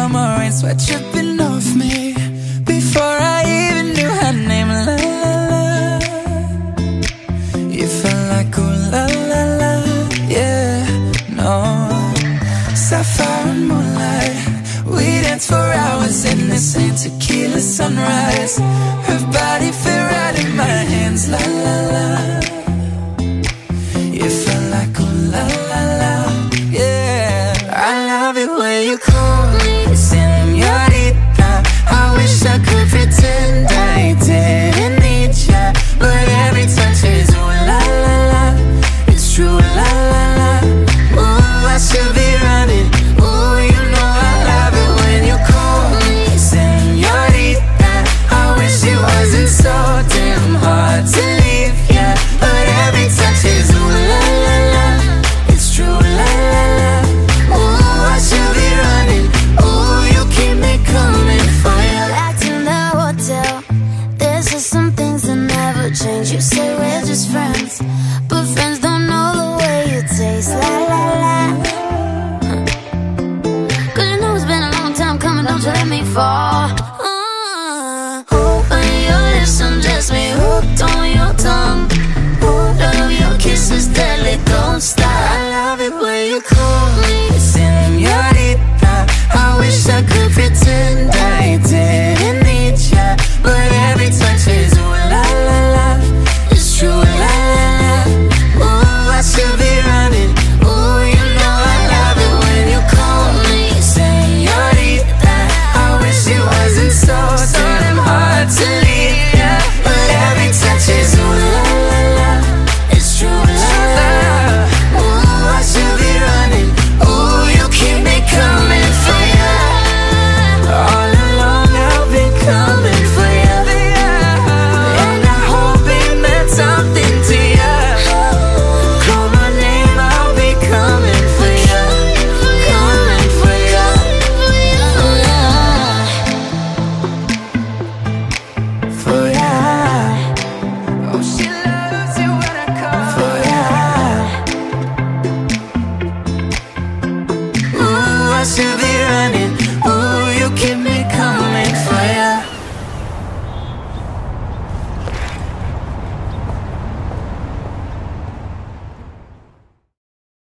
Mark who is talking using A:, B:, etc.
A: summer rain, sweat dripping off me before I even knew her name. La la la, you felt like ooh la la la, yeah, no. Sapphire and moonlight, we danced for hours in the same tequila sunrise. Her body fit right in my hands, la la la. You felt like ooh la la la, yeah. I love it when you call me señorita. I wish I could pretend I didn't need ya, but every touch is ooh la la la. It's true, la la la. Ooh, I should be running. Ooh, you know I love it when you call me señorita. I wish it wasn't so damn hard to leave, yeah, but every touch is ooh la la la. It's true, la la la. Ooh, I should be running. Ooh, you keep me coming for you.
B: Back in the hotel, there's just some things that never change. You say we're just friends, but friends don't know the way you taste. La la la. Cause you know it's been a long time coming, don't you let me fall. When your lips undress me, hooked on your tongue. Love your kisses deadly, don't stop.
A: I love it when you call me señorita. I wish I could pretend I didn't need ya, but every touch is ooh la la la. It's true, la la la. Ooh, I should be running. Ooh, you know I love it when you call me señorita. I wish it wasn't so damn hard to leave, yeah, but every touch is ooh la la la. It's true, la la la. Ooh, I should be running. Ooh, you keep me coming for ya. All along I've been coming for ya, and I hope it meant something to ya. Call my name, I'll be coming for ya, coming for ya, for ya. Oh, she loves it when I call for ya. Ooh, I should be